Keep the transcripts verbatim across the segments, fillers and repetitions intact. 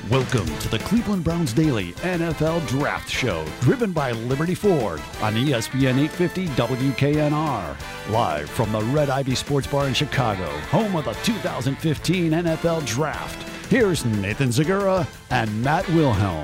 Welcome to the Cleveland Browns Daily N F L Draft Show, driven by Liberty Ford on E S P N eight fifty W K N R. Live from the Red Ivy Sports Bar in Chicago, home of the two thousand fifteen N F L Draft. Here's Nathan Zagura and Matt Wilhelm.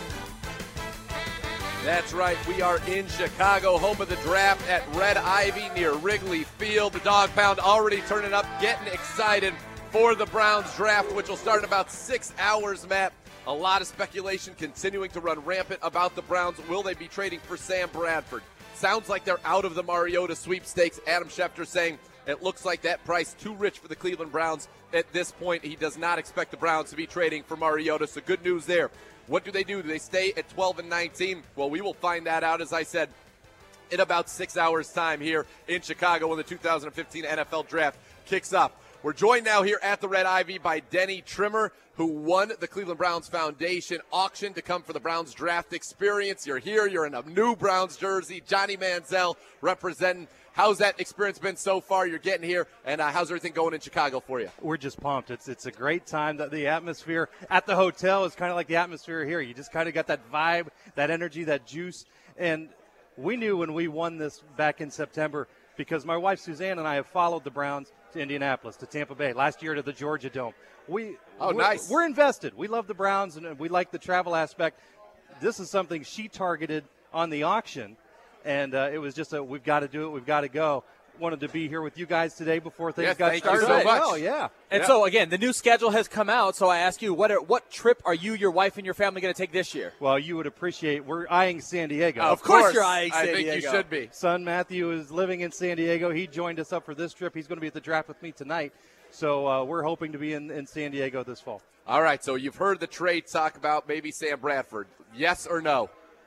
That's right, we are in Chicago, home of the draft at Red Ivy near Wrigley Field. The Dog Pound already turning up, getting excited for the Browns draft, which will start in about six hours, Matt. A lot of speculation continuing to run rampant about the Browns. Will they be trading for Sam Bradford? Sounds like they're out of the Mariota sweepstakes. Adam Schefter saying it looks like that price too rich for the Cleveland Browns at this point. He does not expect the Browns to be trading for Mariota, so good news there. What do they do? Do they stay at twelve and nineteen? Well, we will find that out, as I said, in about six hours' time here in Chicago when the two thousand fifteen N F L Draft kicks off. We're joined now here at the Red Ivy by Denny Trimmer, who won the Cleveland Browns Foundation auction to come for the Browns draft experience. You're here. You're in a new Browns jersey. Johnny Manziel representing. How's that experience been so far? You're getting here, and uh, how's everything going in Chicago for you? We're just pumped. It's it's a great time. The, the atmosphere at the hotel is kind of like the atmosphere here. You just kind of got that vibe, that energy, that juice. And we knew when we won this back in September, because my wife Suzanne and I have followed the Browns to Indianapolis, to Tampa Bay, last year to the Georgia Dome. We, oh, we're, nice. We're invested. We love the Browns, and we like the travel aspect. This is something she targeted on the auction, and uh, it was just a, we've got to do it, we've got to go. Wanted to be here with you guys today before things yes, got thank started. You so much. Oh, yeah. And yeah. so, again, the new schedule has come out, so I ask you, what are, what trip are you, your wife, and your family going to take this year? Well, you would appreciate, we're eyeing San Diego. Of, of course, course you're eyeing San I think Diego. you should be. Son Matthew is living in San Diego. He joined us up for this trip. He's going to be at the draft with me tonight. So uh, we're hoping to be in, in San Diego this fall. All right, so you've heard the trade talk about maybe Sam Bradford. Yes or no?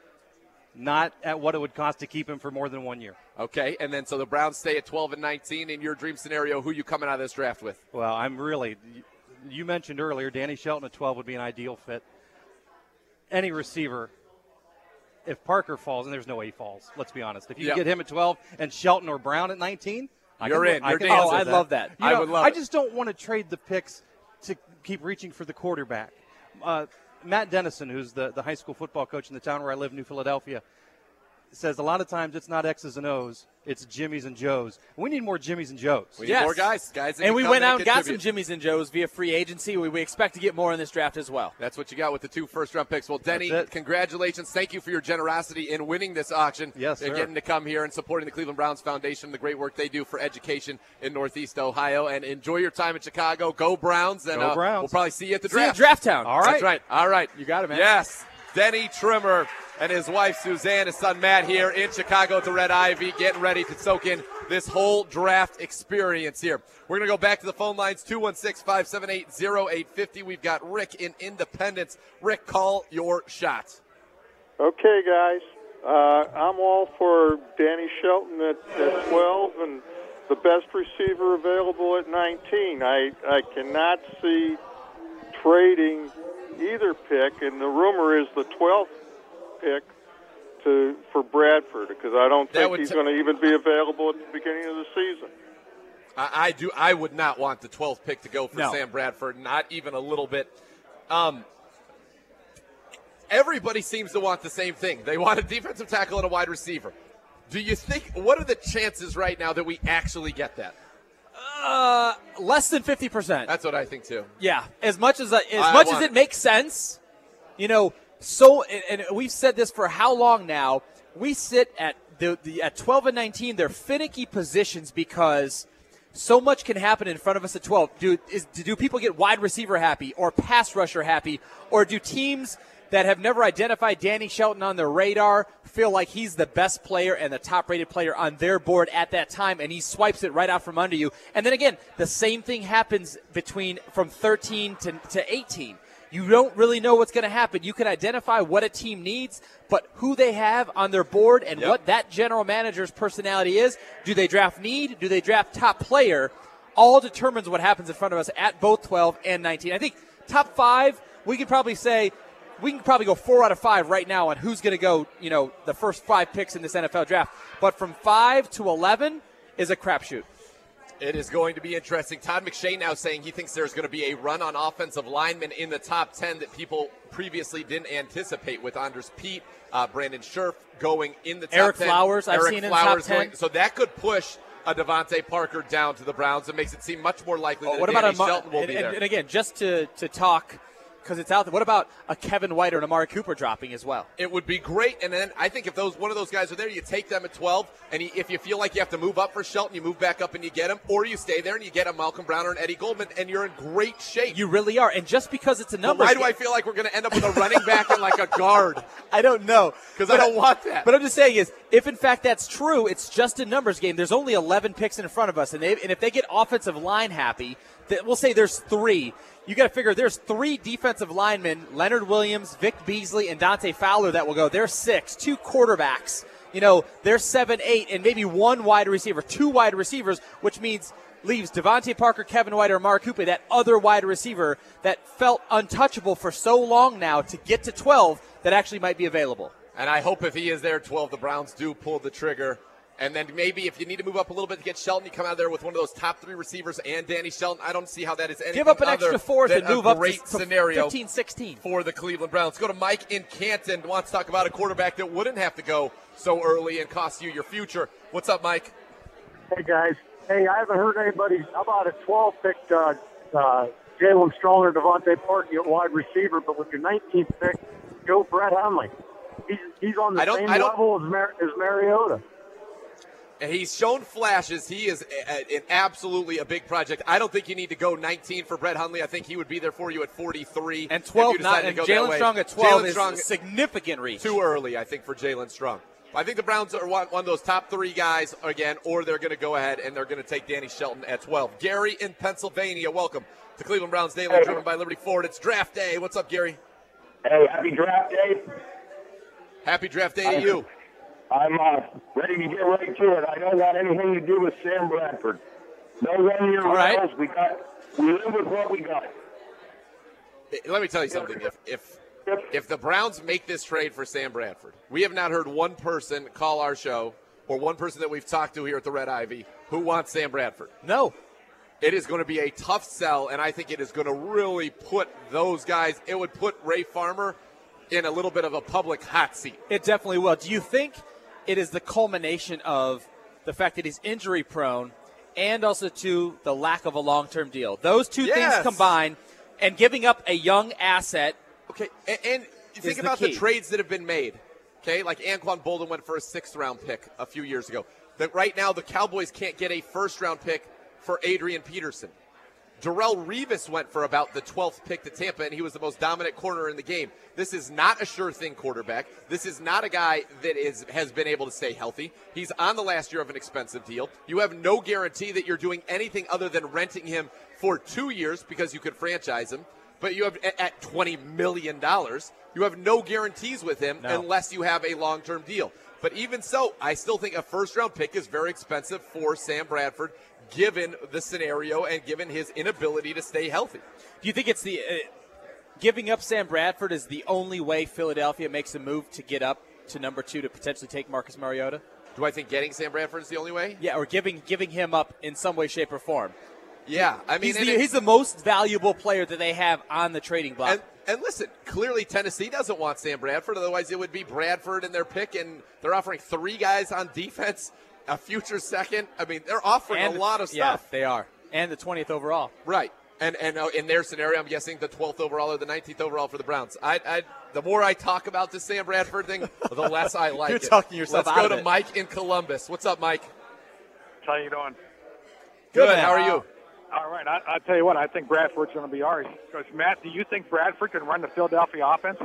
Not at what it would cost to keep him for more than one year. Okay, and then so the Browns stay at twelve and nineteen. In your dream scenario, who you coming out of this draft with? Well, I'm really – you mentioned earlier Danny Shelton at twelve would be an ideal fit. Any receiver, if Parker falls, and there's no way he falls, let's be honest. If you yep. get him at twelve and Shelton or Brown at nineteen, you're I can, in. I You're can dancing. Oh, I that. love that. You I know, would love I it. just don't want to trade the picks to keep reaching for the quarterback. Uh, Matt Dennison, who's the, the high school football coach in the town where I live, New Philadelphia, says a lot of times it's not X's and O's, it's Jimmy's and Joe's. We need more Jimmy's and Joe's. We yes. need more guys. guys that and can we come went in out and got some contribute. Jimmy's and Joe's via free agency. We, we expect to get more in this draft as well. That's what you got with the two first-round picks. Well, Denny, congratulations. Thank you for your generosity in winning this auction. Yes, and sir. getting to come here and supporting the Cleveland Browns Foundation, the great work they do for education in Northeast Ohio. And enjoy your time in Chicago. Go Browns. And Go uh, Browns. we'll probably see you at the See you at draft. Draft Town. All right. That's right. All right. You got it, man. Yes. Denny Trimmer and his wife Suzanne, his son Matt here in Chicago at the Red Ivy, getting ready to soak in this whole draft experience here. We're going to go back to the phone lines, two one six, five seven eight, zero eight five zero. We've got Rick in Independence. Rick, call your shot. Okay, guys. Uh, I'm all for Danny Shelton at, at twelve and the best receiver available at nineteen. I, I cannot see trading either pick, and the rumor is the twelfth pick to for Bradford, because I don't That think would he's t- going to even be available at the beginning of the season. I, I do. I would not want the twelfth pick to go for No. Sam Bradford, not even a little bit. Um, everybody seems to want the same thing. They want a defensive tackle and a wide receiver. Do you think, what are the chances right now that we actually get that? Uh, less than fifty percent. That's what I think, too. Yeah, as much as uh, as I much want as it. it makes sense, you know. So, and, and we've said this for how long now? We sit at the, the at twelve and nineteen. They're finicky positions because so much can happen in front of us at twelve. Do is do people get wide receiver happy or pass rusher happy, or do teams that have never identified Danny Shelton on their radar feel like he's the best player and the top-rated player on their board at that time, and he swipes it right out from under you? And then again, the same thing happens between from thirteen to, to eighteen. You don't really know what's going to happen. You can identify what a team needs, but who they have on their board and Yep. what that general manager's personality is, do they draft need, do they draft top player, all determines what happens in front of us at both twelve and nineteen. I think top five, we could probably say, we can probably go four out of five right now on who's going to go, you know, the first five picks in this N F L draft. But from five to eleven is a crapshoot. It is going to be interesting. Todd McShay now saying he thinks there's going to be a run on offensive linemen in the top ten that people previously didn't anticipate, with Andres Pete, uh, Brandon Scherf going in the top Eric ten. Flowers, I've Eric seen in Flowers the top ten. Going, so that could push a Devontae Parker down to the Browns. It makes it seem much more likely Oh, that what Danny about a, Shelton will and, be and, there. and again, just to, to talk, because it's out there, what about a Kevin White or an Amari Cooper dropping as well? It would be great, and then I think if those one of those guys are there, you take them at twelve, and you, if you feel like you have to move up for Shelton, you move back up and you get him, or you stay there and you get a Malcolm Brown or an Eddie Goldman, and you're in great shape. You really are, and just because it's a number. Why do I feel like we're going to end up with a running back and like a guard? I don't know. Because I don't want that. But I'm just saying is, if in fact that's true, it's just a numbers game. There's only eleven picks in front of us, and, they, and if they get offensive line happy, that we'll say there's three. You got to figure there's three defensive linemen, Leonard Williams, Vic Beasley, and Dante Fowler that will go. There's six. Two quarterbacks. You know, there's seven, eight, and maybe one wide receiver, two wide receivers, which means leaves Devontae Parker, Kevin White, or Mark Cooper, that other wide receiver that felt untouchable for so long now, to get to twelve that actually might be available. And I hope if he is there at twelve, the Browns do pull the trigger. And then maybe if you need to move up a little bit to get Shelton, you come out there with one of those top three receivers and Danny Shelton. I don't see how that is anything Give up an other extra fourth than and move a up great to scenario fifteen sixteen. for the Cleveland Browns. Let's go to Mike in Canton. Wants to talk about a quarterback that wouldn't have to go so early and cost you your future. What's up, Mike? Hey, guys. Hey, I haven't heard anybody. How about a twelve picked uh, uh, Jalen Strong or Devontae Parker at wide receiver, but with your nineteenth pick, go Brett Hundley. He's, he's on the I don't- same I don't- level as, Mar- as Mariota. And he's shown flashes. He is a, a, an absolutely a big project. I don't think you need to go nineteen for Brett Hundley. I think he would be there for you at forty-three. And twelve, if you not, decided and to go that Jalen way. Strong at twelve Jalen is Strong, a significant reach. too early, I think, for Jalen Strong. I think the Browns are one, one of those top three guys again, or they're going to go ahead and they're going to take Danny Shelton at twelve. Gary in Pennsylvania, welcome to Cleveland Browns Daily, Hey. driven by Liberty Ford. It's draft day. What's up, Gary? Hey, happy draft day. Happy draft day to you. I'm uh, ready to get right to it. I don't want anything to do with Sam Bradford. No one-year All right. rentals. We got. We live with what we got. Let me tell you something. If if if the Browns make this trade for Sam Bradford, we have not heard one person call our show or one person that we've talked to here at the Red Ivy who wants Sam Bradford. No. It is going to be a tough sell, and I think it is going to really put those guys, it would put Ray Farmer in a little bit of a public hot seat. It definitely will. Do you think it is the culmination of the fact that he's injury prone and also to the lack of a long-term deal? Those two Yes. things combined, and giving up a young asset. Okay, and, and you think the about the key. trades that have been made. Okay, like Anquan Bolden went for a sixth-round pick a few years ago. That right now the Cowboys can't get a first-round pick for Adrian Peterson. Darrelle Revis went for about the twelfth pick to Tampa, and he was the most dominant corner in the game. This is not a sure-thing quarterback. This is not a guy that is has been able to stay healthy. He's on the last year of an expensive deal. You have no guarantee that you're doing anything other than renting him for two years because you could franchise him. But you have at twenty million dollars, you have no guarantees with him No. unless you have a long-term deal. But even so, I still think a first-round pick is very expensive for Sam Bradford, given the scenario and given his inability to stay healthy. Do you think it's the uh, giving up Sam Bradford is the only way Philadelphia makes a move to get up to number two to potentially take Marcus Mariota? Do I think getting Sam Bradford is the only way? Yeah, or giving giving him up in some way, shape, or form. Yeah, I mean, He's and the, it- he's the most valuable player that they have on the trading block. And, and listen, clearly Tennessee doesn't want Sam Bradford. Otherwise, it would be Bradford in their pick, and they're offering three guys on defense, a future second. I mean, they're offering And a lot of yeah, stuff. they are. And the twentieth overall. Right. And and uh, in their scenario, I'm guessing the twelfth overall or the nineteenth overall for the Browns. I, I the more I talk about this Sam Bradford thing, the less I like You're it. talking yourself Let's out go of to it. Mike in Columbus. What's up, Mike? How you doing? Good. man. How are you? All right. I, I'll tell you what. I think Bradford's going to be ours. Because, Matt, do you think Bradford can run the Philadelphia offense?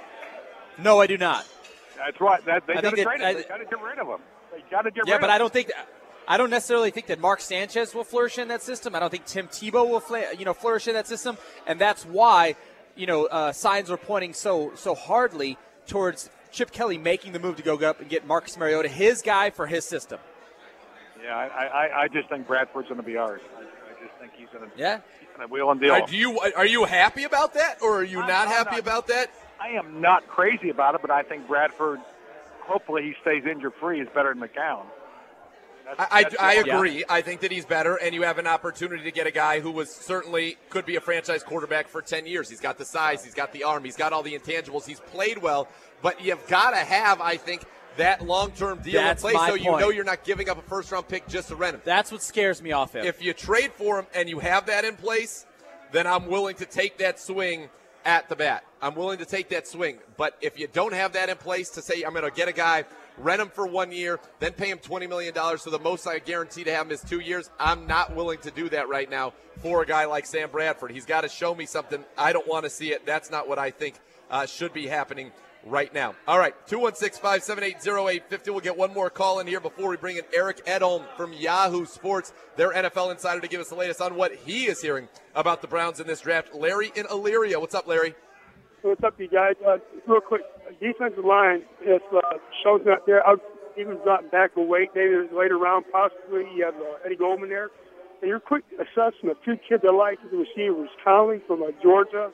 No, I do not. That's right. That, they I got think to that- trade him. I- They got to get rid of him. They got to get Yeah, rid but of I him. don't think I don't necessarily think that Mark Sanchez will flourish in that system. I don't think Tim Tebow will fla- you know flourish in that system, and that's why you know uh, signs are pointing so so hardly towards Chip Kelly making the move to go up and get Marcus Mariota, his guy for his system. Yeah, I, I, I just think Bradford's going to be ours. I, I just think he's going to Yeah. wheel and deal. Are you are you happy about that, or are you I'm- not I'm happy not. about that? I am not crazy about it, but I think Bradford, hopefully he stays injury-free, is better than McCown. I, I, That's I all. agree. I think that he's better, and you have an opportunity to get a guy who was certainly could be a franchise quarterback for ten years. He's got the size, he's got the arm, he's got all the intangibles, he's played well, but you've got to have, I think, that long-term deal That's in place my so you point. know you're not giving up a first-round pick just to rent him. That's what scares me off him. If you trade for him and you have that in place, then I'm willing to take that swing at the bat. I'm willing to take that swing. But if you don't have that in place to say I'm going to get a guy, rent him for one year, then pay him twenty million dollars, so the most I guarantee to have him is two years, I'm not willing to do that right now for a guy like Sam Bradford. He's got to show me something. I don't want to see it. That's not what I think uh, should be happening right now. All right, two one six, five seven eight, zero eight five zero. We'll get one more call in here before we bring in Eric Edholm from Yahoo Sports, their N F L insider, to give us the latest on what he is hearing about the Browns in this draft. Larry in Elyria. What's up, Larry? What's up, you guys? Uh, real quick, defensive line, if uh, Schultz not there, I'll even drop back a weight, maybe later round, possibly. You have uh, Eddie Goldman there. And your quick assessment of two kids I like as receivers, Conley from uh, Georgia.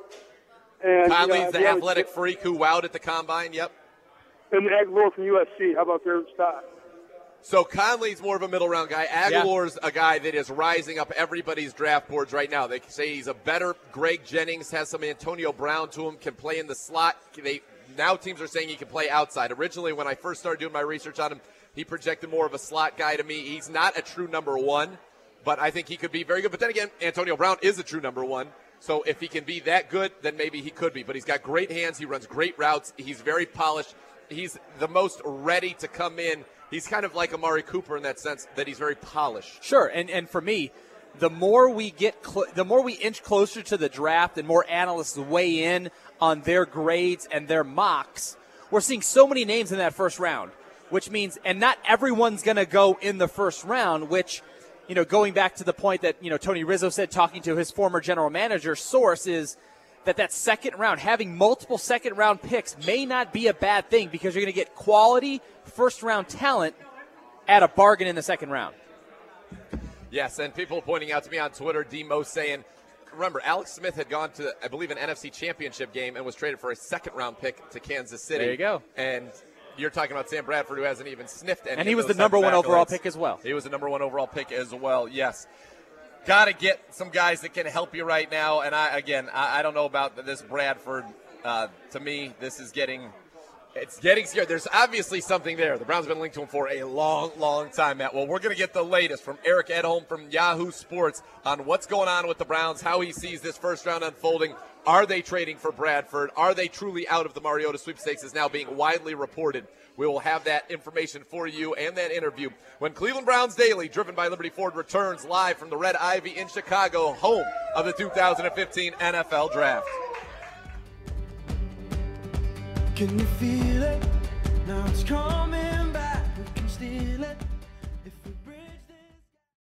And, Conley's uh, the athletic freak who wowed at the combine, yep. And Aguilar from U S C. How about their stock? So Conley's more of a middle round guy. Aguilar's yeah. a guy that is rising up everybody's draft boards right now. They say he's a better Greg Jennings, has some Antonio Brown to him, can play in the slot. They now teams are saying he can play outside. Originally, when I first started doing my research on him, he projected more of a slot guy to me. He's not a true number one, but I think he could be very good. But then again, Antonio Brown is a true number one. So if he can be that good, then maybe he could be. But he's got great hands. He runs great routes. He's very polished. He's the most ready to come in. He's kind of like Amari Cooper in that sense that he's very polished. Sure, and and for me, the more we get, cl- the more we inch closer to the draft, and more analysts weigh in on their grades and their mocks. We're seeing so many names in that first round, which means, and not everyone's going to go in the first round. Which, you know, going back to the point that you know Tony Rizzo said, talking to his former general manager source, is that that second round, having multiple second round picks may not be a bad thing because you're going to get quality first round talent at a bargain in the second round. Yes, and people pointing out to me on Twitter, Demo saying, remember, Alex Smith had gone to, I believe, an N F C championship game and was traded for a second round pick to Kansas City. There you go. And you're talking about Sam Bradford, who hasn't even sniffed any And he of was the those number one accolades. overall pick as well. He was the number one overall pick as well, yes. Got to get some guys that can help you right now. And, I again, I, I don't know about this Bradford. Uh, to me, this is getting – it's getting scared. There's obviously something there. The Browns have been linked to him for a long, long time, Matt. Well, we're going to get the latest from Eric Edholm from Yahoo Sports on what's going on with the Browns, how he sees this first round unfolding. Are they trading for Bradford? Are they truly out of the Mariota sweepstakes is now being widely reported. We will have that information for you and that interview when Cleveland Browns Daily, driven by Liberty Ford, returns live from the Red Ivy in Chicago, home of the two thousand fifteen N F L Draft. Can you feel it?